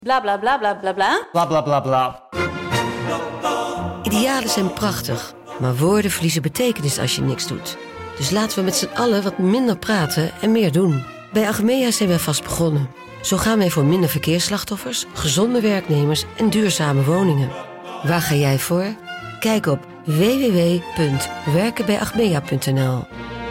Bla bla bla bla bla bla. Bla bla bla bla. Idealen zijn prachtig, maar woorden verliezen betekenis als je niks doet. Dus laten we met z'n allen wat minder praten en meer doen. Bij Achmea zijn wij vast begonnen. Zo gaan wij voor minder verkeersslachtoffers, gezonde werknemers en duurzame woningen. Waar ga jij voor? Kijk op www.werkenbijachmea.nl.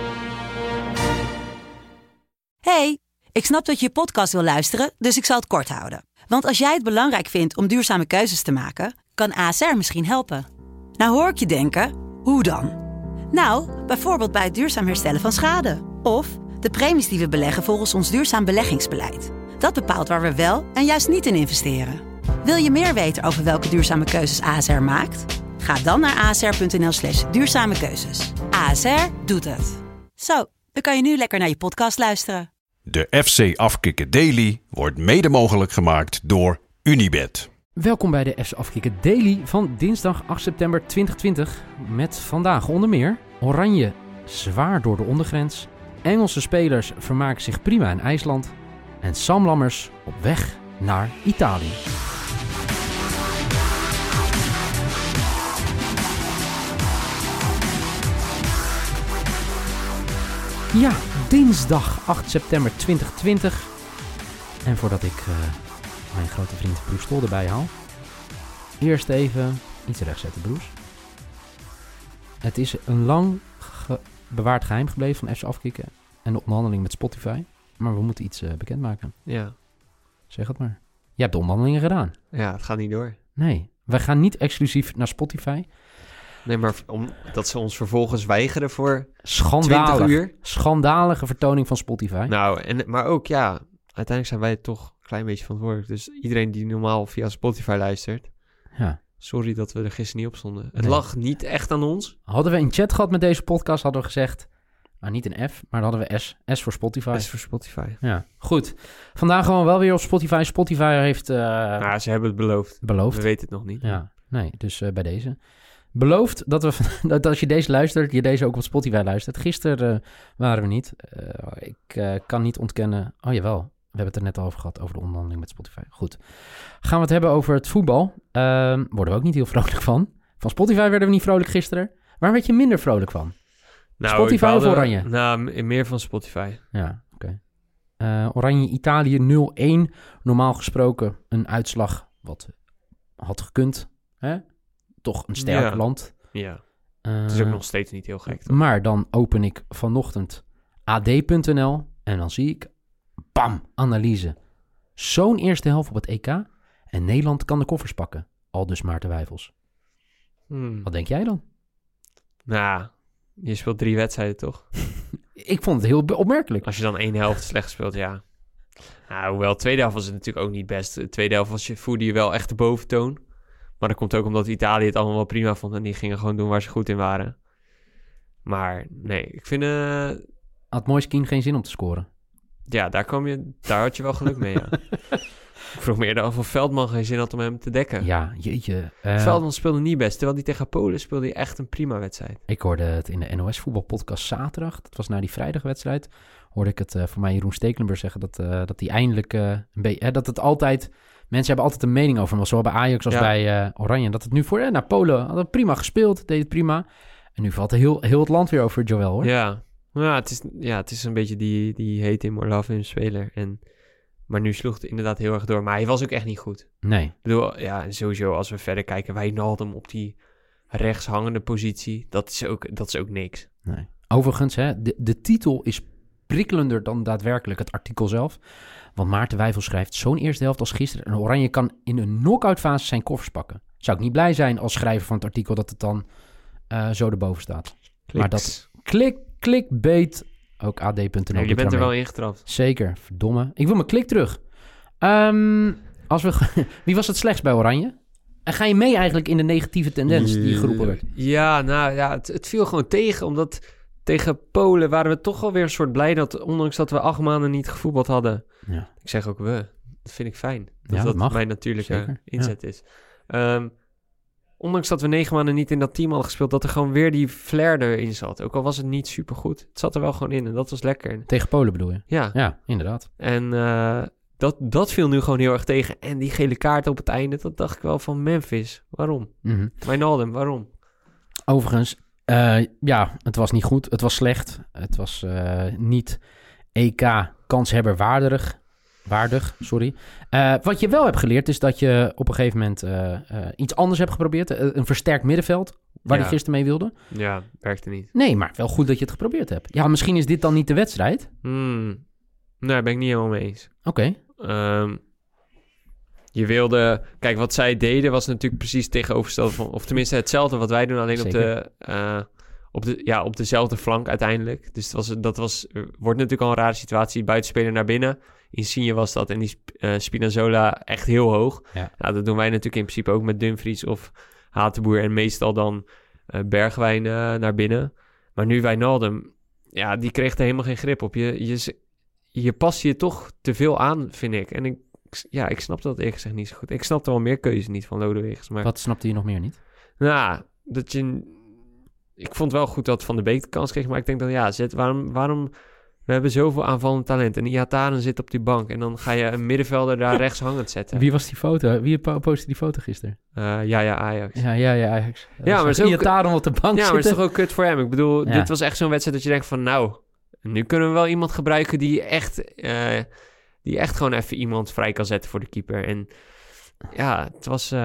Hey, ik snap dat je je podcast wil luisteren, dus ik zal het kort houden. Want als jij het belangrijk vindt om duurzame keuzes te maken, kan ASR misschien helpen. Nou hoor ik je denken, hoe dan? Nou, bijvoorbeeld bij het duurzaam herstellen van schade. Of de premies die we beleggen volgens ons duurzaam beleggingsbeleid. Dat bepaalt waar we wel en juist niet in investeren. Wil je meer weten over welke duurzame keuzes ASR maakt? Ga dan naar asr.nl/duurzame keuzes. ASR doet het. Zo, dan kan je nu lekker naar je podcast luisteren. De FC Afkikken Daily wordt mede mogelijk gemaakt door Unibet. Welkom bij de FC Afkikken Daily van dinsdag 8 september 2020. Met vandaag onder meer Oranje zwaar door de ondergrens. Engelse spelers vermaken zich prima in IJsland. En Sam Lammers op weg naar Italië. Ja, dinsdag 8 september 2020. En voordat ik mijn grote vriend Broes Tol erbij haal. Eerst even iets rechtzetten, Broes. Het is een lang bewaard geheim gebleven van FC Afkikken en de onderhandeling met Spotify. Maar we moeten iets bekendmaken. Ja. Zeg het maar. Je hebt de onderhandelingen gedaan. Ja, het gaat niet door. Nee, wij gaan niet exclusief naar Spotify. Nee, maar omdat ze ons vervolgens weigeren voor Schandalig. 20 uur. Schandalige vertoning van Spotify. Nou, maar ook, ja, uiteindelijk zijn wij toch een klein beetje verantwoordelijk. Dus iedereen die normaal via Spotify luistert, Ja. sorry dat we er gisteren niet op stonden. Het Nee. lag niet echt aan ons. Hadden we een chat gehad met deze podcast, hadden we gezegd, nou niet een F, maar dan hadden we S. S voor Spotify. S voor Spotify. Ja, goed. Vandaag gewoon wel weer op Spotify. Spotify heeft Nou, ze hebben het beloofd. beloofd. We weten het nog niet. Ja, nee, dus bij deze. Beloofd dat we dat als je deze luistert, je deze ook op Spotify luistert. Gisteren waren we niet. Ik kan niet ontkennen. Oh jawel, we hebben het er net al over gehad, over de onderhandeling met Spotify. Goed. Gaan we het hebben over het voetbal. Worden we ook niet heel vrolijk van. Van Spotify werden we niet vrolijk gisteren. Waar werd je minder vrolijk van? Nou, Spotify of Oranje? Nou, meer van Spotify. Ja, oké. Oranje-Italië 0-1. Normaal gesproken een uitslag wat had gekund. Hè? Toch een sterk land. Ja, het is ook nog steeds niet heel gek. Toch? Maar dan open ik vanochtend ad.nl en dan zie ik, bam, analyse. Zo'n eerste helft op het EK en Nederland kan de koffers pakken. Aldus Maarten Wijfels. Wat denk jij dan? Nou, je speelt 3 wedstrijden toch? Ik vond het heel opmerkelijk. Als je dan 1 helft slecht speelt, ja. Nou, hoewel, de tweede helft was het natuurlijk ook niet best. De tweede helft voerde je wel echt de boventoon. Maar dat komt ook omdat Italië het allemaal wel prima vond. En die gingen gewoon doen waar ze goed in waren. Maar nee, ik vind... Had Moiskien geen zin om te scoren? Ja, daar had je wel geluk mee, ja. Ik vroeg me eerder af of Veldman geen zin had om hem te dekken. Ja, jeetje. Veldman speelde niet best. Terwijl hij tegen Polen speelde hij echt een prima wedstrijd. Ik hoorde het in de NOS voetbalpodcast zaterdag. Dat was na die vrijdagwedstrijd. Hoorde ik het voor mij Jeroen Stekelenburg zeggen dat hij eindelijk een beetje... dat het altijd... Mensen hebben altijd een mening over hem. Zowel bij Ajax als bij Oranje. Dat het nu voor... naar Polen had het prima gespeeld. Deed het prima. En nu valt heel het land weer over Joel, hoor. Ja, het is een beetje die hate him or love him speler. Maar nu sloeg het inderdaad heel erg door. Maar hij was ook echt niet goed. Nee. Ik bedoel, ja, sowieso als we verder kijken. Wijnaldum op die rechtshangende positie. Dat is ook niks. Nee. Overigens, hè, de titel is prikkelender dan daadwerkelijk het artikel zelf. Want Maarten Wijfels schrijft... Zo'n eerste helft als gisteren... en Oranje kan in een knock-out fase zijn koffers pakken. Zou ik niet blij zijn als schrijver van het artikel... dat het dan zo erboven staat. Kliks. Maar dat clickbait... Ook ad.nl. Je bent er wel ingetrapt. Zeker, verdomme. Ik wil mijn klik terug. Wie was het slechtst bij Oranje? En ga je mee eigenlijk in de negatieve tendens die geroepen werd? Ja, nou ja, het viel gewoon tegen. Omdat tegen Polen waren we toch alweer een soort blij... dat ondanks dat we 8 maanden niet gevoetbald hadden... Ja. Ik zeg ook we. Dat vind ik fijn. Dat mag. Mijn natuurlijke Zeker. inzet is. Ondanks dat we 9 maanden niet in dat team hadden gespeeld... dat er gewoon weer die flair erin zat. Ook al was het niet supergoed. Het zat er wel gewoon in en dat was lekker. Tegen Polen bedoel je? Ja. Ja, inderdaad. En dat viel nu gewoon heel erg tegen. En die gele kaart op het einde, dat dacht ik wel van Memphis. Waarom? Wijnaldum, waarom? Overigens, het was niet goed. Het was slecht. Het was niet EK-kanshebber waardig. Wat je wel hebt geleerd is dat je op een gegeven moment iets anders hebt geprobeerd. Een versterkt middenveld, waar hij gisteren mee wilde. Ja, werkte niet. Nee, maar wel goed dat je het geprobeerd hebt. Ja, misschien is dit dan niet de wedstrijd. Nee, daar ben ik niet helemaal mee eens. Oké. Je wilde... Kijk, wat zij deden was natuurlijk precies tegenovergesteld van... Of tenminste hetzelfde wat wij doen, alleen op dezelfde flank uiteindelijk. Dus wordt natuurlijk al een rare situatie. Buitenspeler naar binnen. Insigne was dat en die Spinazzola echt heel hoog. Ja. Nou, dat doen wij natuurlijk in principe ook met Dumfries of Hatenboer... en meestal dan Bergwijn naar binnen. Maar nu Wijnaldum, ja, die kreeg er helemaal geen grip op. Je past je toch te veel aan, vind ik. En ik snap dat eerlijk gezegd niet zo goed. Ik snapte wel meer keuzes niet van Lodewegens. Maar... Wat snapte je nog meer niet? Nou, ik vond wel goed dat Van de Beek de kans kreeg. Maar ik denk dan, waarom... We hebben zoveel aanvallend talent. En Iataren zit op die bank. En dan ga je een middenvelder daar rechts hangend zetten. Wie was die foto? Wie postte die foto gisteren? Ajax. Ja, Ajax. Ja, maar Iataren op de bank ja, zitten. maar het is toch ook kut voor hem? Ik bedoel, dit was echt zo'n wedstrijd dat je denkt van... Nou, nu kunnen we wel iemand gebruiken die echt gewoon even iemand vrij kan zetten voor de keeper. En ja, het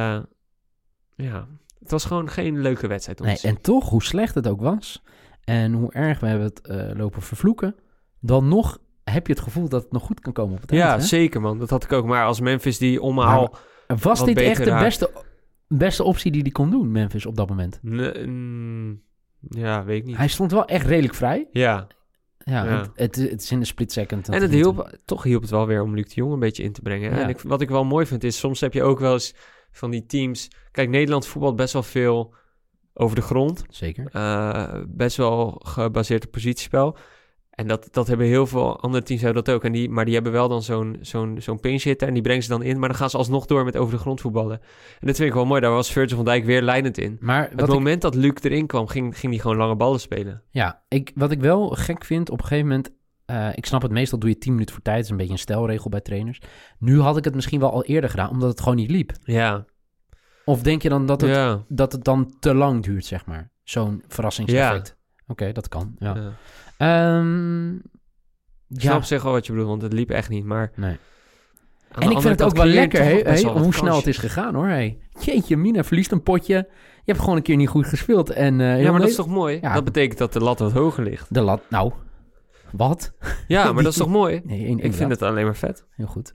was gewoon geen leuke wedstrijd. Nee, en toch, hoe slecht het ook was... en hoe erg we hebben het lopen vervloeken... dan nog heb je het gevoel dat het nog goed kan komen op het eind. Ja, hè? Zeker man. Dat had ik ook. Maar als Memphis die omhaal... Was dit echt de beste optie die hij kon doen, Memphis, op dat moment? Ja, weet ik niet. Hij stond wel echt redelijk vrij. Ja. Het is in de split second. En toch hielp het wel weer om Luc de Jong een beetje in te brengen. Ja. En wat ik wel mooi vind is, soms heb je ook wel eens van die teams... Kijk, Nederland voetbalt best wel veel over de grond. Zeker. Best wel gebaseerd op positiespel. En dat hebben heel veel andere teams hebben dat ook. Maar die hebben wel dan zo'n pinch hitter en die brengen ze dan in. Maar dan gaan ze alsnog door met over de grond voetballen. En dat vind ik wel mooi. Daar was Virgil van Dijk weer leidend in. Maar het moment dat Luc erin kwam, ging hij gewoon lange ballen spelen. Ja, wat ik wel gek vind, op een gegeven moment... ik snap het, meestal doe je 10 minuten voor tijd. Dat is een beetje een stelregel bij trainers. Nu had ik het misschien wel al eerder gedaan, omdat het gewoon niet liep. Ja. Of denk je dan dat het dan te lang duurt, zeg maar? Zo'n verrassingseffect. Ja. Oké, dat kan, ja. Ik snap op zich wel wat je bedoelt, want het liep echt niet, maar... Nee. En ik vind het ook wel lekker, hoe snel het is gegaan, hoor. Jeetje, Mina verliest een potje. Je hebt gewoon een keer niet goed gespeeld. En, maar dat is toch mooi? Ja. Dat betekent dat de lat wat hoger ligt. De lat, nou... Wat? Ja, maar dat is toch mooi? Nee, ik vind het alleen maar vet. Heel goed.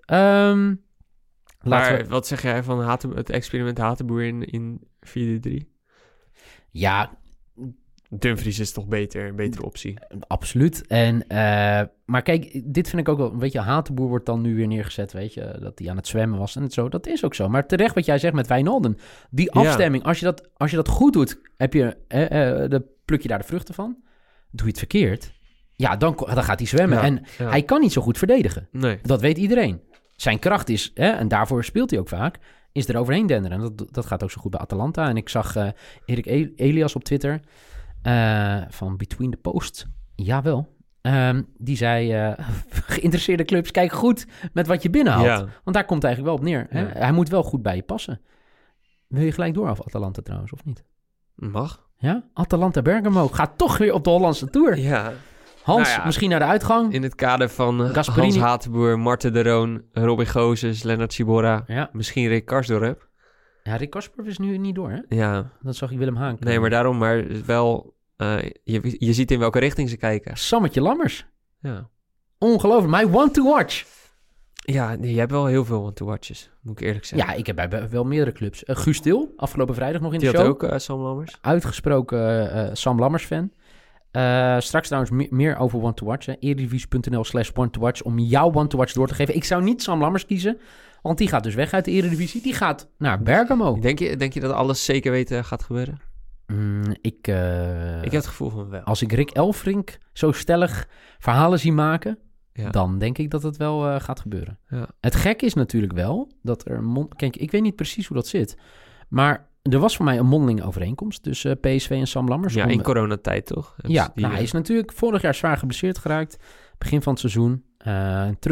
Wat zeg jij van het experiment Hatenboer in 4-3? Ja... Dumfries is toch een betere optie? Absoluut. Maar kijk, dit vind ik ook wel... Weet je, Hatenboer wordt dan nu weer neergezet, weet je... dat hij aan het zwemmen was en zo. Dat is ook zo. Maar terecht wat jij zegt met Wijnaldum. Die afstemming, als je dat goed doet... dan pluk je daar de vruchten van. Doe je het verkeerd... Ja, dan gaat hij zwemmen. Hij kan niet zo goed verdedigen. Nee. Dat weet iedereen. Zijn kracht is, en daarvoor speelt hij ook vaak... is er overheen denderen. En dat gaat ook zo goed bij Atalanta. En ik zag Erik Elias op Twitter... van Between the Posts. Jawel. Die zei... geïnteresseerde clubs, kijk goed met wat je binnenhaalt. Ja. Want daar komt het eigenlijk wel op neer. Hè? Hij moet wel goed bij je passen. Wil je gelijk door af Atalanta trouwens, of niet? Mag. Ja? Atalanta Bergamo gaat toch weer op de Hollandse Tour. Ja. Hans, misschien naar de uitgang. In het kader van Hans Hatenboer, Marten de Roon, Robin Gozes, Lennart Sibora. Ja. Misschien Rick Karsdorp. Ja, Rick Karsdorp is nu niet door, hè? Ja. Dat zag je Willem Haan. Nee, maar daarom wel... je ziet in welke richting ze kijken. Sammetje Lammers. Ja. Ongelooflijk. My want to watch. Ja, je hebt wel heel veel want to watches, moet ik eerlijk zeggen. Ja, ik heb bij wel meerdere clubs. Guus Til, afgelopen vrijdag nog in de show. Die had ook Sam Lammers. Uitgesproken Sam Lammers fan. Straks trouwens meer over want to watch. Eredivisie.nl/want to watch om jouw want to watch door te geven. Ik zou niet Sam Lammers kiezen, want die gaat dus weg uit de Eredivisie. Die gaat naar Bergamo. Denk je dat alles zeker weten gaat gebeuren? Ik heb het gevoel van wel. Als ik Rick Elfrink zo stellig verhalen zie maken, dan denk ik dat het wel gaat gebeuren. Ja. Het gek is natuurlijk wel dat er... Kijk, ik weet niet precies hoe dat zit, maar er was voor mij een mondelinge overeenkomst tussen PSV en Sam Lammers. Ja, in coronatijd toch? Hij is natuurlijk vorig jaar zwaar geblesseerd geraakt. Begin van het seizoen.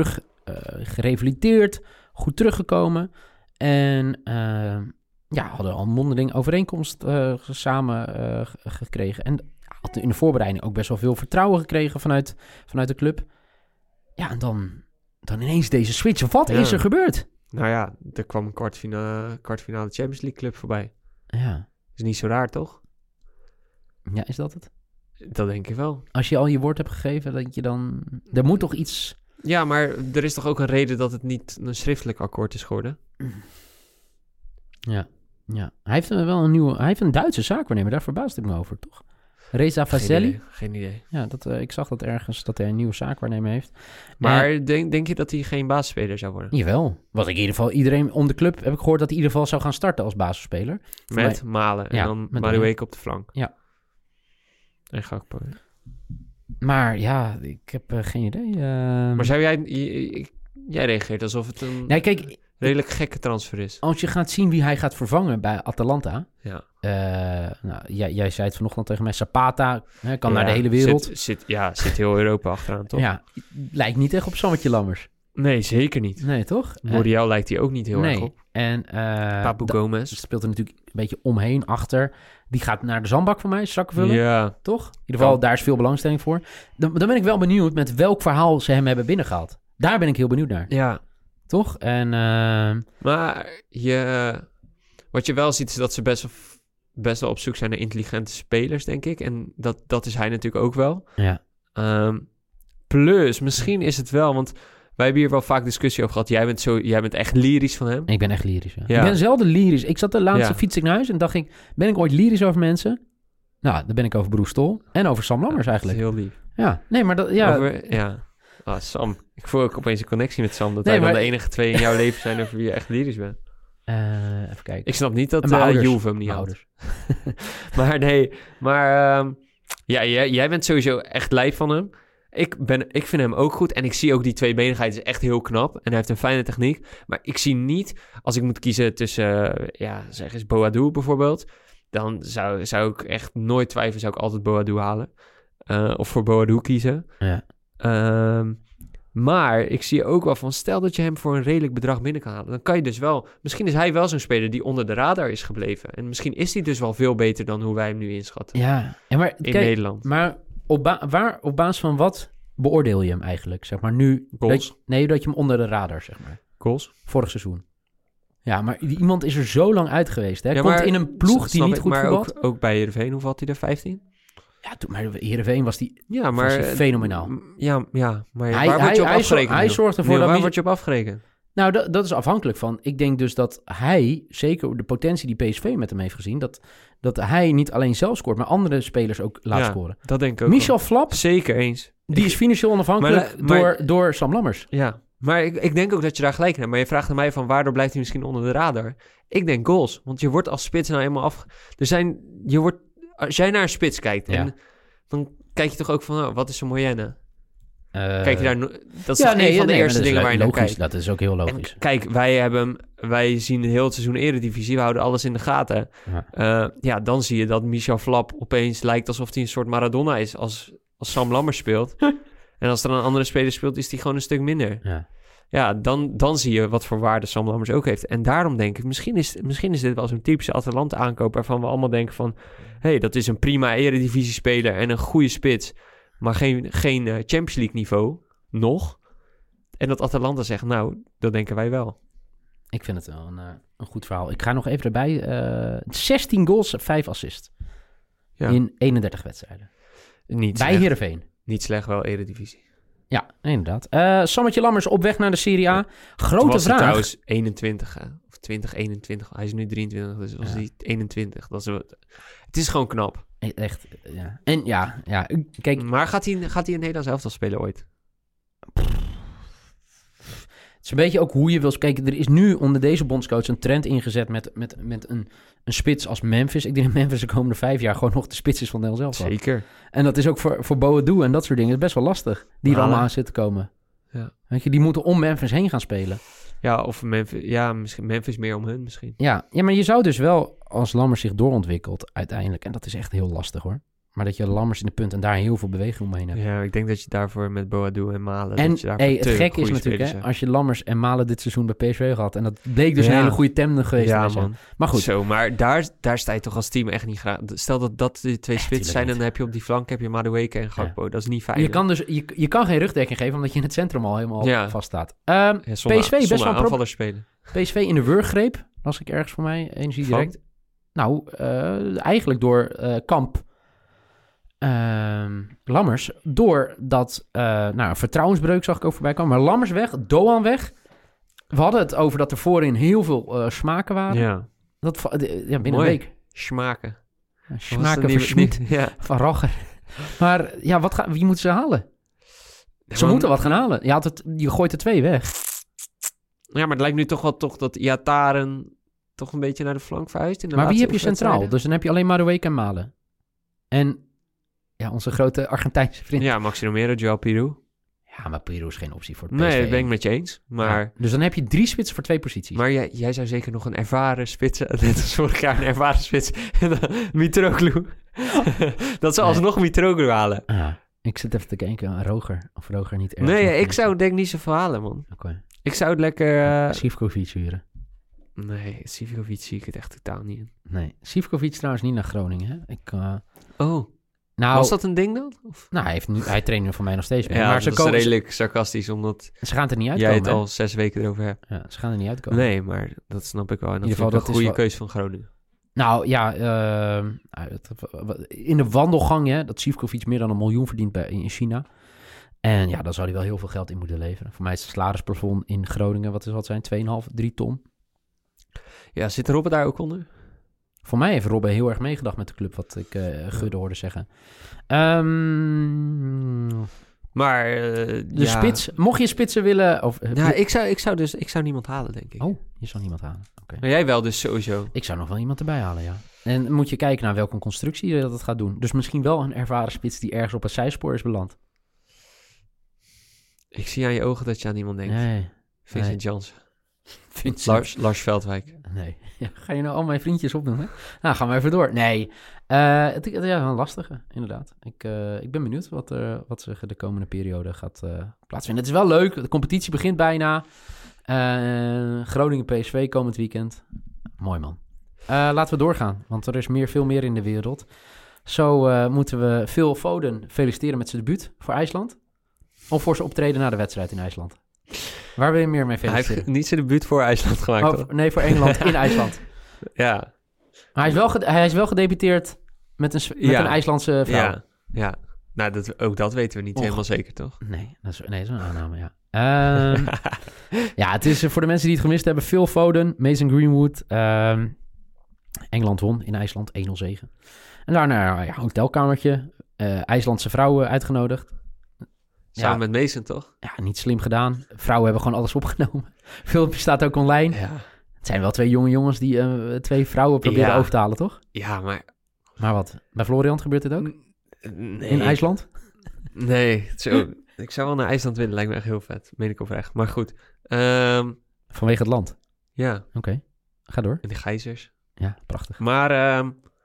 gerevalideerd, goed teruggekomen. En hadden al een mondeling overeenkomst samen gekregen. En had in de voorbereiding ook best wel veel vertrouwen gekregen vanuit de club. Ja, en dan ineens deze switch. Wat is er gebeurd? Nou ja, er kwam een kwartfinale Champions League club voorbij. Ja. Is niet zo raar, toch? Ja, is dat het? Dat denk ik wel. Als je al je woord hebt gegeven, dat je dan... Er moet toch iets... Ja, maar er is toch ook een reden dat het niet een schriftelijk akkoord is geworden? Ja. Hij heeft hij heeft een Duitse zaakwaarnemer. Daar verbaasde ik me over, toch? Reza Fazelli. Geen idee. Ja, ik zag dat ergens dat hij een nieuwe zaakwaarnemer heeft. Maar denk je dat hij geen basisspeler zou worden? Jawel. Was ik in ieder geval iedereen om de club heb ik gehoord dat hij in ieder geval zou gaan starten als basisspeler. Met Malen en dan Madueke op de flank. Ja. En Gakpo. Maar ja, ik heb geen idee. Maar zou jij reageert alsof het een redelijk gekke transfer is? Als je gaat zien wie hij gaat vervangen bij Atalanta. Ja. Jij zei het vanochtend tegen mij. Zapata kan naar de hele wereld. Zit heel Europa achteraan, toch? Ja, lijkt niet echt op Sammetje Lammers. Nee, zeker niet. Nee, toch? Moriel lijkt hij ook niet heel erg op. En Papu Gomez speelt er natuurlijk een beetje omheen, achter. Die gaat naar de zandbak voor mij, strakke vullen. Ja. Toch? In ieder geval, daar is veel belangstelling voor. Dan ben ik wel benieuwd met welk verhaal ze hem hebben binnengehaald. Daar ben ik heel benieuwd naar. Ja. Toch? En, maar wat je wel ziet is dat ze best wel op zoek zijn naar intelligente spelers, denk ik. En dat is hij natuurlijk ook wel. Ja. Plus, misschien is het wel, want wij hebben hier wel vaak discussie over gehad. Jij bent echt lyrisch van hem. Ik ben echt lyrisch, ja. Ik ben zelden lyrisch. Ik zat de laatste fiets ik naar huis en dacht ik, ben ik ooit lyrisch over mensen? Nou, dan ben ik over Broes Tol en over Sam Lammers eigenlijk. Dat is heel lief. Ja, nee, maar dat... Ja. Sam. Ik voel ook opeens een connectie met Sam. Dat wij dan de enige twee in jouw leven zijn over wie je echt lyrisch bent. Even kijken. Ik snap niet dat Juve hem niet houdt. Maar nee, jij bent sowieso echt lijf van hem. Ik vind hem ook goed. En ik zie ook die tweebenigheid is echt heel knap. En hij heeft een fijne techniek. Maar ik zie niet, als ik moet kiezen tussen, zeg eens Boadu bijvoorbeeld. Dan zou ik echt nooit twijfelen, zou ik altijd Boadu halen. Of voor Boadu kiezen. Ja. Maar ik zie ook wel van, stel dat je hem voor een redelijk bedrag binnen kan halen. Dan kan je dus wel, misschien is hij wel zo'n speler die onder de radar is gebleven. En misschien is hij dus wel veel beter dan hoe wij hem nu inschatten. Ja, maar in Nederland. Maar op basis van wat beoordeel je hem eigenlijk? Zeg maar nu. Goals. Dat je hem onder de radar, zeg maar. Goals. Vorig seizoen. Ja, maar iemand is er zo lang uit geweest. Hè? Komt in een ploeg die niet goed voetbalt. Maar ook bij Heerenveen, hoeveel had hij er? 15? Ja, maar Heerenveen was fenomenaal. Ja, maar waar word je op afgerekend? Hij zorgt ervoor waar word je op afgerekend? Nou, dat is afhankelijk van. Ik denk dus dat hij, zeker de potentie die PSV met hem heeft gezien, dat hij niet alleen zelf scoort, maar andere spelers ook laat scoren. Dat denk ik ook. Michel Flap. Zeker eens. Die is financieel onafhankelijk door Sam Lammers. Ja, maar ik denk ook dat je daar gelijk in hebt. Maar je vraagt aan mij van waardoor blijft hij misschien onder de radar? Ik denk goals. Want je wordt als spits nou eenmaal als jij naar een spits kijkt, en dan kijk je toch ook van, wat is een moyenne? Kijk je daar... Dat is een van de eerste dingen waar je naar kijkt. Dat is ook heel logisch. En kijk, wij zien heel het seizoen Eredivisie, we houden alles in de gaten. Dan zie je dat Michel Flap opeens lijkt alsof hij een soort Maradona is als Sam Lammers speelt. En als er een andere speler speelt, is die gewoon een stuk minder. Ja, dan zie je wat voor waarde Sam Lammers ook heeft. En daarom denk ik, misschien is dit wel zo'n typische Atalanta-aankoop waarvan we allemaal denken van, hey, dat is een prima Eredivisie-speler en een goede spits, maar geen Champions League niveau nog. En dat Atalanta zegt, nou, dat denken wij wel. Ik vind het wel een goed verhaal. Ik ga nog even erbij. 16 goals, 5 assists. Ja. In 31 wedstrijden. Bij Heerenveen. Niet slecht, wel Eredivisie. Ja, inderdaad. Sammetje Lammers op weg naar de Serie A. Grote vraag. Trouwens 21, of 2021. Hij is nu 23, dus was hij 21. Het is gewoon knap. Echt, ja. En ja, kijk. Maar gaat hij een Nederlands elftal spelen ooit? Het is een beetje ook hoe je wil kijken. Er is nu onder deze bondscoach een trend ingezet met een spits als Memphis. Ik denk dat Memphis de komende 5 jaar gewoon nog de spits is van Nederland zelf. Zeker. En dat is ook voor Boadu en dat soort dingen. Het is best wel lastig. Die er allemaal aan zitten komen. Ja. Weet je, die moeten om Memphis heen gaan spelen. Ja, of Memphis. Ja, misschien Memphis meer om hun misschien. Ja, maar je zou dus wel, als Lammers zich doorontwikkelt uiteindelijk. En dat is echt heel lastig hoor. Maar dat je Lammers in de punt en daar heel veel beweging omheen hebt. Ja, ik denk dat je daarvoor met Boadu en Malen... En dat je daarvoor het gekke is natuurlijk, hè, als je Lammers en Malen dit seizoen bij PSV had. En dat bleek dus een hele goede tandem geweest. Ja, man. Maar goed. Zo, maar daar sta je toch als team echt niet graag. Stel dat de twee spitsen zijn, dan heb je op die flank heb je Madueke en Gakpo. Ja. Dat is niet fijn. Je kan dus je kan geen rugdekking geven, omdat je in het centrum al helemaal vast staat. PSV best wel aanvallers spelen. PSV in de wurggreep, las ik ergens voor mij, Energie Direct. Nou, eigenlijk door Kamp... Lammers, doordat een vertrouwensbreuk zag ik ook voorbij komen. Maar Lammers weg, Doan weg. We hadden het over dat er voorin heel veel smaken waren. Ja. Binnen Mooi. een week. Smaken. Smaken verschmiet van Ragger. Maar ja, wie moeten ze halen? Ze moeten wat gaan halen. Je gooit er 2 weg. Ja, maar het lijkt nu toch wel dat Iataren toch een beetje naar de flank verhuist. Maar wie heb je centraal? Dus dan heb je alleen Madueke en Malen. En ja, onze grote Argentijnse vriend. Ja, Maxi Romero, Joao Peru. Ja, maar Peru is geen optie voor het PSV. Nee, dat ben ik met je eens. Maar... Ja, dus dan heb je 3 spitsen voor 2 posities. Maar jij zou zeker nog een ervaren spits... Net als vorig jaar een ervaren spits. En dan Mitroglou. Dat zou alsnog Mitroglou halen. Ja, ik zit even te kijken. Roger. Of Roger niet erg. Nee, ik zou denk niet zoveel halen, man. Okay. Ik zou het lekker... Sivkovic huren. Nee, Sivkovic zie ik het echt totaal niet in. Nee, Sivkovic trouwens niet naar Groningen, hè? Nou, was dat een ding dan? Of? Nou, hij traint nu voor mij nog steeds mee. Ja, maar dat is redelijk sarcastisch, omdat... Ze gaan er niet uitkomen. Jij het al 6 weken erover hebt. Ja, ze gaan er niet uitkomen. Nee, maar dat snap ik wel. En dat is een goede keuze van Groningen. Nou, ja, in de wandelgang, hè, dat Sivkovic meer dan $1 miljoen verdient in China. En ja, daar zou hij wel heel veel geld in moeten leveren. Voor mij is het salarisplafond in Groningen, wat zijn? 2,5, 3 ton. Ja, zit Robben daar ook onder? Voor mij heeft Robben heel erg meegedacht met de club, wat ik Gudde hoorde zeggen. Maar de spits, mocht je spitsen willen... Ik zou niemand halen, denk ik. Oh, je zou niemand halen. Okay. Maar jij wel dus sowieso. Ik zou nog wel iemand erbij halen, ja. En moet je kijken naar welke constructie dat het gaat doen. Dus misschien wel een ervaren spits die ergens op een zijspoor is beland. Ik zie aan je ogen dat je aan iemand denkt. Nee. Vincent Janssen. Lars Veldwijk. Nee. Ja, ga je nou al mijn vriendjes opnoemen? Nou, gaan we even door. Nee. Een lastige, inderdaad. Ik ben benieuwd wat zich de komende periode gaat plaatsvinden. Het is wel leuk. De competitie begint bijna. Groningen PSV komend weekend. Mooi, man. Laten we doorgaan, want er is veel meer in de wereld. Zo moeten we Phil Foden feliciteren met zijn debuut voor IJsland. Of voor zijn optreden na de wedstrijd in IJsland. Waar wil je meer mee feliciteren? Hij heeft niet zijn debuut voor IJsland gemaakt. Nee, voor Engeland in IJsland. Ja. Maar hij is wel gedebuteerd met een IJslandse vrouw. Ja. Nou, dat weten we niet helemaal zeker, toch? Nee, dat is een aanname, ja. Ja, het is voor de mensen die het gemist hebben. Phil Foden, Mason Greenwood. Engeland won in IJsland, 1-0 zegen. En daarna een hotelkamertje. IJslandse vrouwen uitgenodigd. Samen met Mason, toch? Ja, niet slim gedaan. Vrouwen hebben gewoon alles opgenomen. Filmpje staat ook online. Ja. Het zijn wel 2 jonge jongens die 2 vrouwen proberen over te halen, toch? Ja, maar... Maar wat? Bij Florian gebeurt dit ook? Nee. In IJsland? Nee, ik zou wel naar IJsland willen. Lijkt me echt heel vet. Meen ik oprecht. Maar goed. Vanwege het land? Ja. Oké. Ga door. En de gijzers. Ja, prachtig. Maar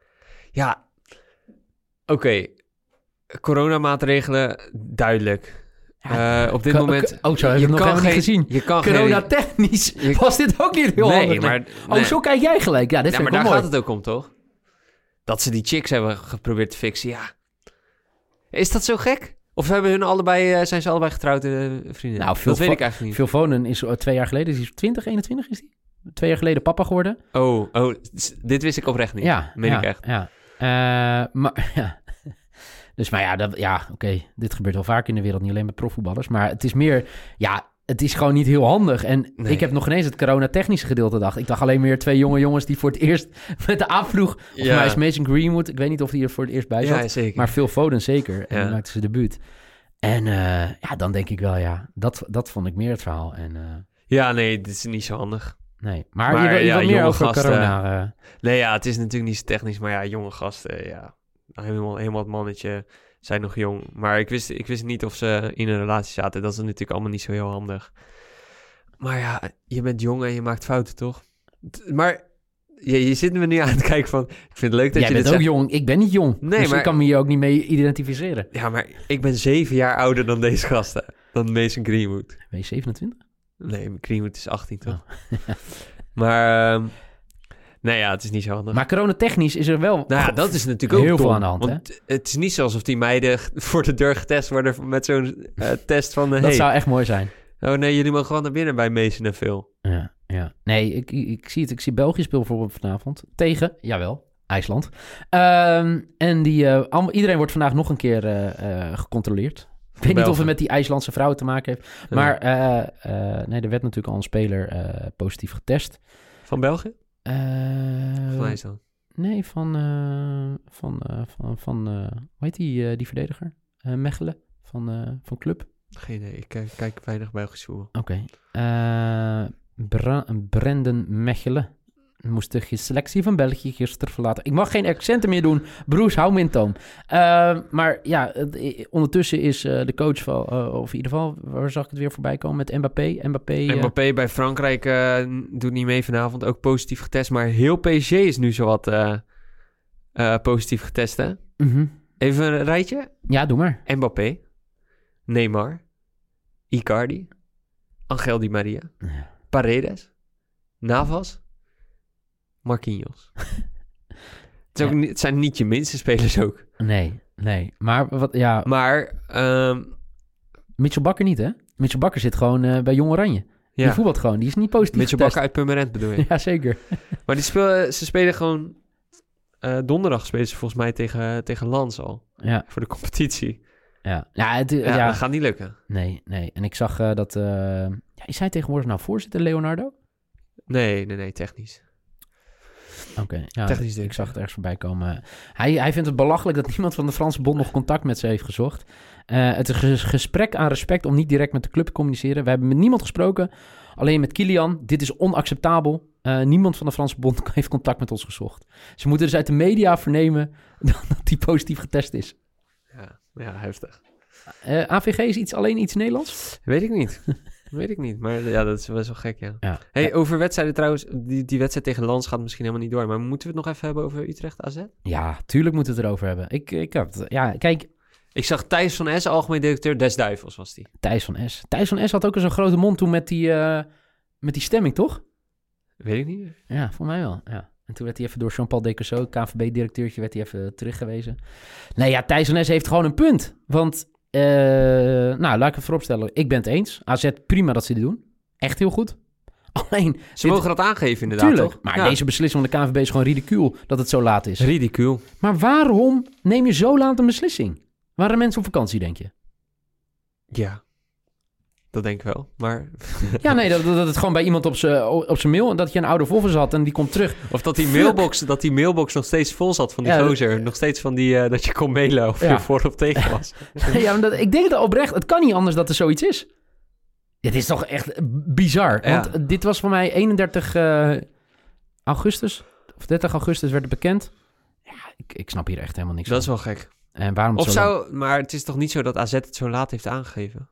Oké. Coronamaatregelen, duidelijk. Op dit moment... Oh, zo heb ik nog helemaal niet gezien. Corona-technisch was dit ook niet heel handig. Maar... zo kijk jij gelijk. Ja, dit vind ik wel mooi. Daar gaat het ook om, toch? Dat ze die chicks hebben geprobeerd te fixen, ja. Is dat zo gek? Of zijn ze allebei getrouwd vrienden? Nou, dat weet ik eigenlijk niet. Phil Foden is 2 jaar geleden, is 21 is die? 2 jaar geleden papa geworden. Oh, dit wist ik oprecht niet. Ja, meen ik echt. Ja. Maar ja... Dus, maar ja, oké. Dit gebeurt wel vaak in de wereld, niet alleen bij profvoetballers. Maar het is meer, het is gewoon niet heel handig. En ik heb nog ineens het corona-technische gedeelte gedacht. Ik dacht alleen meer 2 jonge jongens die voor het eerst met de aanvloeg... Of mij is Mason Greenwood, ik weet niet of hij er voor het eerst bij zat. Ja, zeker. Maar Phil Foden zeker. En dan maakte ze debuut. En dan denk ik wel, dat vond ik meer het verhaal. En, nee, dit is niet zo handig. Nee, maar je wil meer over gasten, corona... Nee, het is natuurlijk niet zo technisch, maar jonge gasten, helemaal het mannetje, zijn nog jong. Maar ik wist niet of ze in een relatie zaten. Dat is natuurlijk allemaal niet zo heel handig. Maar je bent jong en je maakt fouten, toch? Maar Je zit me nu aan het kijken van... Ik vind het leuk dat Jij je bent dit ook zegt. jong. Ik ben niet jong. Nee, dus maar- ik kan me hier ook niet mee identificeren. Ja, maar ik ben 7 jaar ouder dan deze gasten. Dan Mason Greenwood. Ben je 27? Nee, Greenwood is 18, toch? Oh. Maar... nee, ja, het is niet zo handig. Maar coronatechnisch is er wel... Nou ja, dat is natuurlijk ook heel veel dom, aan de hand, want het is niet alsof die meiden voor de deur getest worden met zo'n test van... Dat hey, zou echt mooi zijn. oh nee, jullie mogen gewoon naar binnen bij Mason en Phil. Ja. Nee, ik zie het. Ik zie België spelen bijvoorbeeld vanavond. Tegen, jawel, IJsland. En iedereen wordt vandaag nog een keer gecontroleerd. Ik weet niet of het met die IJslandse vrouwen te maken heeft. Maar nee, er werd natuurlijk al een speler positief getest. Van België? Van IJsland? Nee, van hoe heet die verdediger? Mechelen, van Club. Geen idee, ik kijk weinig Belgisch voetbal. Oké. Brendan Mechelen moest de selectie van België gisteren verlaten. Ik mag geen accenten meer doen. Bruce, hou me in toom. Maar ja, ondertussen is de coach van... of in ieder geval, waar zag ik het weer voorbij komen? Met Mbappé. Mbappé bij Frankrijk doet niet mee vanavond. Ook positief getest. Maar heel PSG is nu zowat positief getest, hè? Even een rijtje. Ja, doe maar. Mbappé. Neymar. Icardi. Angel Di Maria. Ja. Paredes. Navas. Marquinhos. Het zijn niet je minste spelers ook. Nee. Maar wat, ja... Maar... Mitchell Bakker niet, hè? Mitchell Bakker zit gewoon bij Jong Oranje. Die voetbalt gewoon. Die is niet positief Mitchell getest. Bakker uit Purmerend bedoel je? Ja, zeker. Maar ze spelen gewoon... donderdag spelen ze volgens mij tegen Lens al. Ja. Voor de competitie. Ja, Dat gaat niet lukken. Nee. En ik zag dat... is hij tegenwoordig nou voorzitter, Leonardo? Nee, technisch. Oké, ja, Technisch ik zag het ergens voorbij komen. Hij vindt het belachelijk dat niemand van de Franse bond nog contact met ze heeft gezocht. Het is een gesprek aan respect om niet direct met de club te communiceren. We hebben met niemand gesproken, alleen met Kylian. Dit is onacceptabel. Niemand van de Franse bond heeft contact met ons gezocht. Ze moeten dus uit de media vernemen dat hij positief getest is. Ja, heftig. AVG is alleen iets Nederlands? Weet ik niet, maar ja, dat is best wel gek, ja. Hey, Ja. over wedstrijden trouwens, die wedstrijd tegen Lens gaat misschien helemaal niet door, maar moeten we het nog even hebben over Utrecht AZ? Ja, tuurlijk moeten we het erover hebben. Ik heb het, ja, kijk... Ik zag Thijs van S, algemeen directeur des Duivels was die. Thijs van S had ook eens een grote mond toen met die stemming, toch? Weet ik niet. Ja, voor mij wel, ja. En toen werd hij even door Jean-Paul Decazot, KNVB-directeurtje, werd hij even teruggewezen. Nee, ja, Thijs van S heeft gewoon een punt. Want, laat ik het vooropstellen. Ik ben het eens. AZ, prima dat ze dit doen. Echt heel goed. Alleen... Ze mogen dat aangeven inderdaad, tuurlijk, toch? maar deze beslissing van de KNVB is gewoon ridicuul dat het zo laat is. Ridicuul. Maar waarom neem je zo laat een beslissing? Waren mensen op vakantie, denk je? Ja, dat denk ik wel, maar... Ja, nee, dat het gewoon bij iemand op zijn mail... en dat je een oude Volvo had en die komt terug. Of dat die mailbox nog steeds vol zat van die gozer. Nog steeds van die, dat je kon mailen of je voor of tegen was. Ja, maar ik denk dat oprecht... Het kan niet anders dat er zoiets is. Dit is toch echt bizar. Ja. Want dit was voor mij 31 augustus... of 30 augustus werd het bekend. Ja, ik snap hier echt helemaal niks Dat is van. wel gek. En waarom het Of zo lang- maar het is toch niet zo dat AZ het zo laat heeft aangegeven?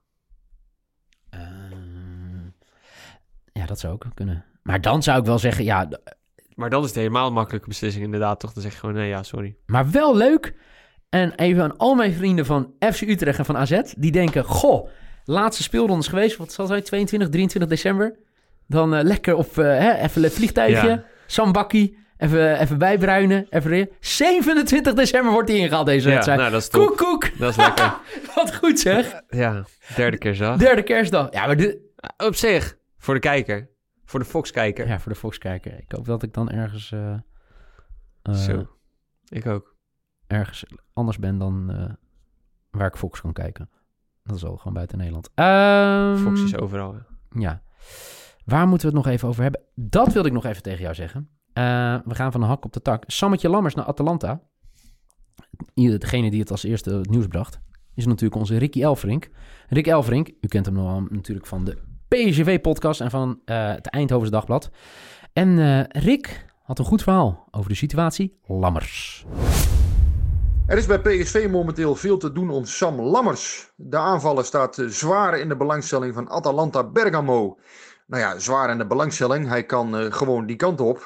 Ja, dat zou ook kunnen. Maar dan zou ik wel zeggen... Ja, Maar dan is het helemaal een makkelijke beslissing inderdaad, toch? Dan zeg je gewoon, nee, ja, sorry. maar wel leuk. En even aan al mijn vrienden van FC Utrecht en van AZ... die denken, goh, laatste speelronde is geweest... wat zal het zijn, 22, 23 december... dan lekker op even een vliegtuigje... Ja. Zambakkie, even bijbruinen... even 27 december wordt die ingehaald, deze wedstrijd. nou, dat is top. Koek. Dat is lekker. Wat goed, zeg. Ja, derde keer zo. Derde kerstdag. Ja, maar Op zich, voor de kijker. Voor de Fox-kijker. ja, voor de Volkskijker. Ik hoop dat ik dan ergens... Zo, ik ook. ergens anders ben dan waar ik Fox kan kijken. Dat is al gewoon buiten Nederland. Fox is overal. Hè. Ja. Waar moeten we het nog even over hebben? Dat wilde ik nog even tegen jou zeggen. We gaan van een hak op de tak. Sammetje Lammers naar Atalanta. Degene die het als eerste het nieuws bracht... is natuurlijk onze Ricky Elfrink. Rick Elfrink, u kent hem nog natuurlijk van de PSV-podcast... en van het Eindhovens Dagblad. En Rick had een goed verhaal over de situatie Lammers. Er is bij PSV momenteel veel te doen om Sam Lammers. De aanvaller staat zwaar in de belangstelling van Atalanta Bergamo. nou ja, zwaar in de belangstelling. Hij kan gewoon die kant op.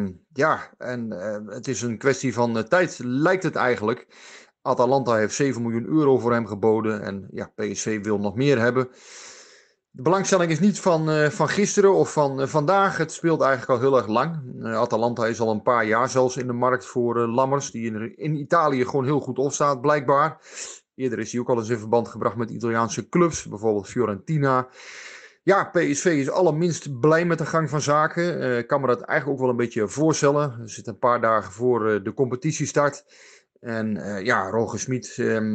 Het is een kwestie van tijd, lijkt het eigenlijk. Atalanta heeft 7 miljoen euro voor hem geboden. En ja, PSV wil nog meer hebben. De belangstelling is niet van gisteren of van vandaag. Het speelt eigenlijk al heel erg lang. Atalanta is al een paar jaar zelfs in de markt voor Lammers. Die in Italië gewoon heel goed opstaat, blijkbaar. Eerder is hij ook al eens in verband gebracht met Italiaanse clubs. Bijvoorbeeld Fiorentina. Ja, PSV is allerminst blij met de gang van zaken. Ik kan me dat eigenlijk ook wel een beetje voorstellen. We zitten een paar dagen voor de competitiestart. En Roger Smit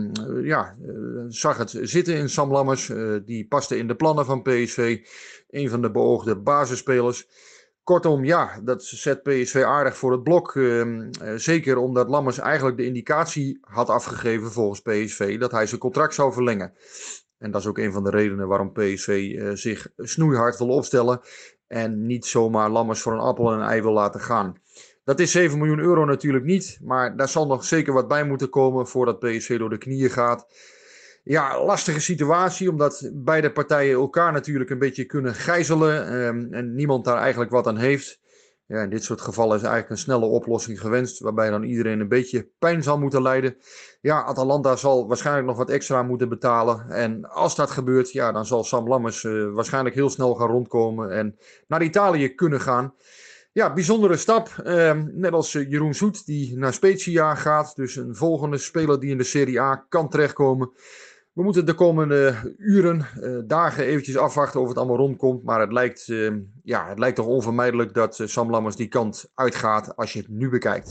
zag het zitten in Sam Lammers. Die paste in de plannen van PSV. Een van de beoogde basisspelers. Kortom, ja, dat zet PSV aardig voor het blok. Zeker omdat Lammers eigenlijk de indicatie had afgegeven volgens PSV dat hij zijn contract zou verlengen. En dat is ook een van de redenen waarom PSV zich snoeihard wil opstellen. En niet zomaar Lammers voor een appel en een ei wil laten gaan. Dat is 7 miljoen euro natuurlijk niet. Maar daar zal nog zeker wat bij moeten komen voordat PSV door de knieën gaat. Ja, lastige situatie. Omdat beide partijen elkaar natuurlijk een beetje kunnen gijzelen. En niemand daar eigenlijk wat aan heeft. Ja, in dit soort gevallen is eigenlijk een snelle oplossing gewenst. Waarbij dan iedereen een beetje pijn zal moeten lijden. Ja, Atalanta zal waarschijnlijk nog wat extra moeten betalen. En als dat gebeurt, ja, dan zal Sam Lammers waarschijnlijk heel snel gaan rondkomen. En naar Italië kunnen gaan. Ja, bijzondere stap. Net als Jeroen Zoet die naar Spezia gaat. Dus een volgende speler die in de Serie A kan terechtkomen. We moeten de komende uren, dagen eventjes afwachten of het allemaal rondkomt. Maar het lijkt toch onvermijdelijk dat Sam Lammers die kant uitgaat als je het nu bekijkt.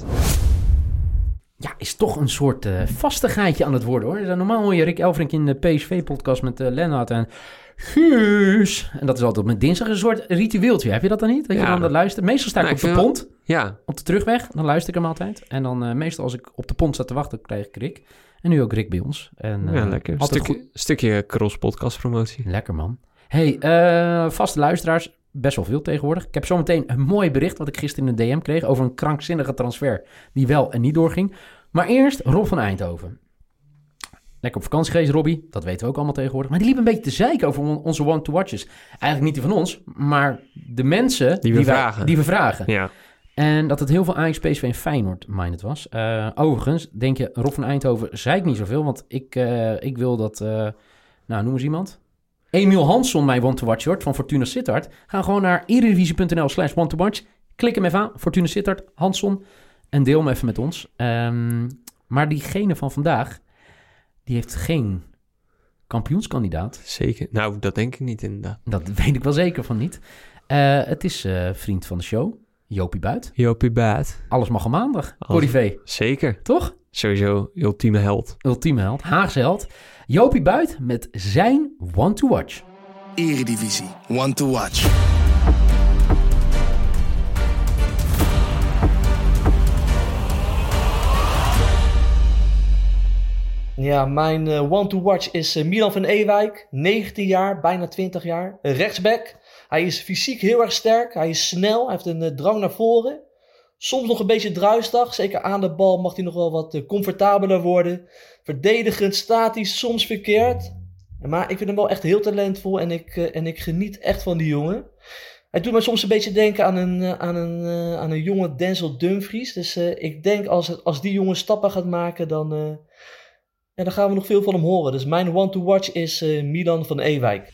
Ja, is toch een soort vastigheidje aan het worden hoor. Normaal hoor je Rick Elfrink in de PSV-podcast met Lennart en Guus. En dat is altijd met dinsdag een soort ritueeltje. Heb je dat dan niet? Dat je dan luistert. Meestal sta ik op de pont. Ja. Op de terugweg. Dan luister ik hem altijd. En dan meestal als ik op de pont sta te wachten, krijg ik Rick. En nu ook Rick bij ons. En, ja, lekker. Stukje cross-podcast promotie. Lekker man. Hey, vaste luisteraars. Best wel veel tegenwoordig. Ik heb zometeen een mooi bericht wat ik gisteren in de DM kreeg over een krankzinnige transfer die wel en niet doorging. Maar eerst Rob van Eindhoven. Lekker op vakantie geweest, Robbie. Dat weten we ook allemaal tegenwoordig. Maar die liep een beetje te zeiken over onze one-to-watches. Eigenlijk niet die van ons, maar de mensen die we vragen. Ja. En dat het heel veel Ajax, PSV en Feyenoord-minded was. Overigens, denk je, Rob van Eindhoven zei ik niet zoveel. Want ik wil dat... noem eens iemand. Emiel Hansson, mijn one-to-watch hoort, van Fortuna Sittard. Ga gewoon naar eredivisie.nl/one-to-watch. Klik hem even aan, Fortuna Sittard, Hansson. En deel hem even met ons. Maar diegene van vandaag, die heeft geen kampioenskandidaat. Zeker. Nou, dat denk ik niet inderdaad. Dat weet ik wel zeker van niet. Het is vriend van de show, Jopie Buit. Jopie Buit. Alles mag op maandag. Corrivé. Zeker. Toch? Sowieso ultieme held. Ultieme held. Haagse held. Jopie Buit met zijn one-to-watch. Eredivisie one-to-watch. Ja, mijn one-to-watch is Milan van Ewijk. 19 jaar, bijna 20 jaar. Rechtsback. Hij is fysiek heel erg sterk. Hij is snel. Hij heeft een drang naar voren. Soms nog een beetje druistig. Zeker aan de bal mag hij nog wel wat comfortabeler worden. Verdedigend staat hij soms verkeerd. Maar ik vind hem wel echt heel talentvol. En ik geniet echt van die jongen. Hij doet me soms een beetje denken aan een jonge Denzel Dumfries. Dus ik denk als die jongen stappen gaat maken, dan gaan we nog veel van hem horen. Dus mijn one-to-watch is Milan van Ewijk.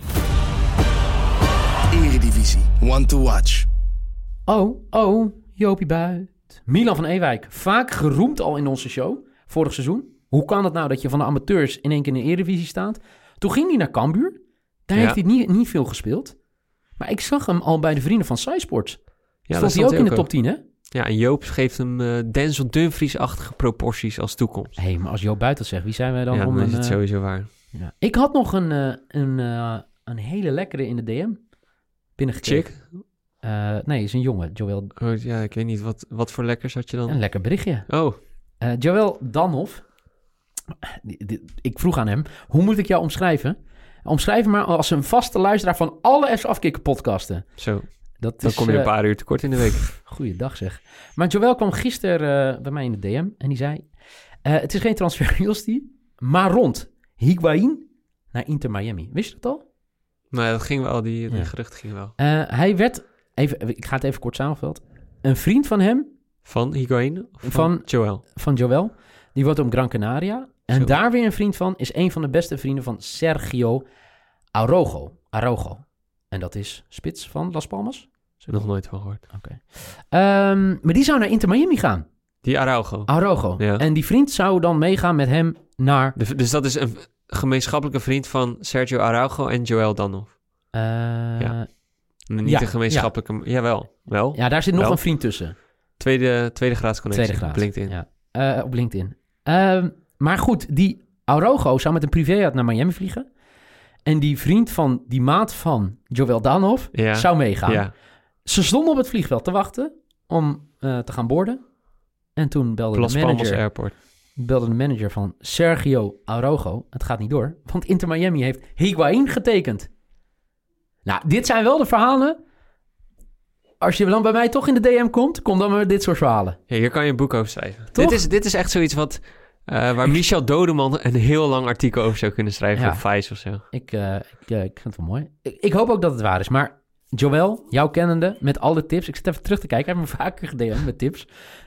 Eredivisie one-to-watch. Oh, Jopie Buit. Milan van Ewijk, vaak geroemd al in onze show, vorig seizoen. Hoe kan het nou dat je van de amateurs in één keer in de Eredivisie staat? Toen ging hij naar Cambuur. Daar heeft hij niet veel gespeeld. Maar ik zag hem al bij de vrienden van SciSports. Ja, stond hij ook in de top 10, hè? Ja, en Joop geeft hem Denzel Dumfries-achtige proporties als toekomst. Hé, maar als Joop Buit dat zegt, wie zijn wij dan? Ja, dan is het sowieso waar. Ja. Ik had nog een hele lekkere in de DM binnengekregen. Chick? Nee, is een jongen, Joël. Oh, ja, ik weet niet, wat voor lekkers had je dan? Een lekker berichtje. Oh. Joël Danhoff. Ik vroeg aan hem, hoe moet ik jou omschrijven? Omschrijf maar als een vaste luisteraar van alle FC Afkikken podcasten. Zo, dan kom je een paar uur tekort in de week. Goeiedag zeg. Maar Joël kwam gisteren bij mij in de DM en die zei... het is geen transfer, Josti, maar rond Higuaín naar Inter Miami. Wist je dat al? Maar dat ging wel, die gerucht ging wel. Hij werd, ik ga het even kort samenvatten. Een vriend van hem. Van Higuain? Van Joel? Van Joel. Die wordt op Gran Canaria. En Zo. daar weer een vriend van is een van de beste vrienden van Sergio Araujo. En dat is spits van Las Palmas? Nog nooit van gehoord. Oké. Maar die zou naar Inter Miami gaan. Die Araujo. Ja. En die vriend zou dan meegaan met hem naar... Dus dat is een gemeenschappelijke vriend van Sergio Araujo en Joel Danhoff. Niet een gemeenschappelijke... Ja. Jawel. Wel. Ja, daar zit nog een vriend tussen. Tweede graads connectie op LinkedIn. Ja, op LinkedIn. Maar goed, die Araujo zou met een privéjet naar Miami vliegen. En die vriend van die maat van Joel Danhoff zou meegaan. Ja. Ze stonden op het vliegveld te wachten om te gaan boorden. En toen belde de manager van Sergio Araujo. Het gaat niet door, want Inter Miami heeft Higuain getekend. Nou, dit zijn wel de verhalen. Als je dan bij mij toch in de DM komt, kom dan met dit soort verhalen. Ja, hier kan je een boek over schrijven. Dit is echt zoiets wat... waar Michel Dodeman een heel lang artikel over zou kunnen schrijven op Vice of zo. Ik vind het wel mooi. Ik hoop ook dat het waar is. Maar Joel, jou kennende, met alle tips. Ik zit even terug te kijken. Hij heeft me vaker gedaan met tips.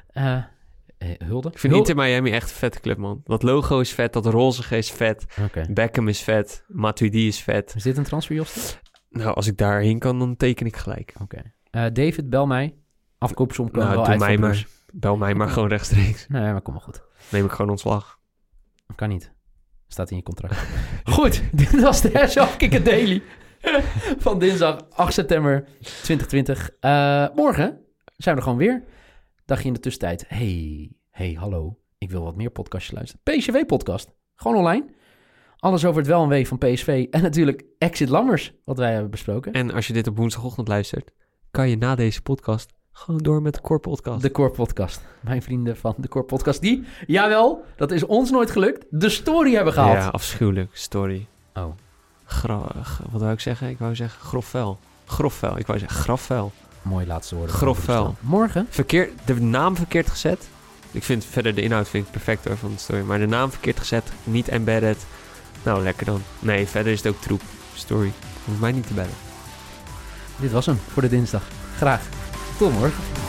Hulde. Ik vind Inter Miami echt een vette club, man. Dat logo is vet, dat rozige is vet. Okay. Beckham is vet, Matuidi is vet. Is dit een transfer, Jost? Nou, als ik daarheen kan, dan teken ik gelijk. Oké. David, bel mij. Afkoopsom kan wel doe mij maar. Bel mij maar gewoon rechtstreeks. Nee, maar kom maar goed. Neem ik gewoon ontslag. Kan niet. Staat in je contract. Goed, dit was de Afkikken Daily van dinsdag 8 september 2020. Morgen zijn we er gewoon weer. Dagje in de tussentijd. Hey, hallo. Ik wil wat meer podcastjes luisteren. PSV-podcast. Gewoon online. Alles over het wel en wee van PSV. En natuurlijk Exit Lammers, wat wij hebben besproken. En als je dit op woensdagochtend luistert, kan je na deze podcast gewoon door met de Core Podcast. De Core Podcast. Mijn vrienden van de Core Podcast die, jawel, dat is ons nooit gelukt, de story hebben gehaald. Ja, afschuwelijk. Story. Oh. Wat wou ik zeggen? Ik wou zeggen grofvuil. Ik wou zeggen grafvuil. Mooi laatste woorden. Grofvuil. Morgen? De naam verkeerd gezet. Ik vind verder de inhoud perfect hoor van de story. Maar de naam verkeerd gezet. Niet embedded. Nou, lekker dan. Nee, verder is het ook troep. Story. Hoeft mij niet te bellen. Dit was hem voor de dinsdag. Graag. Tot morgen.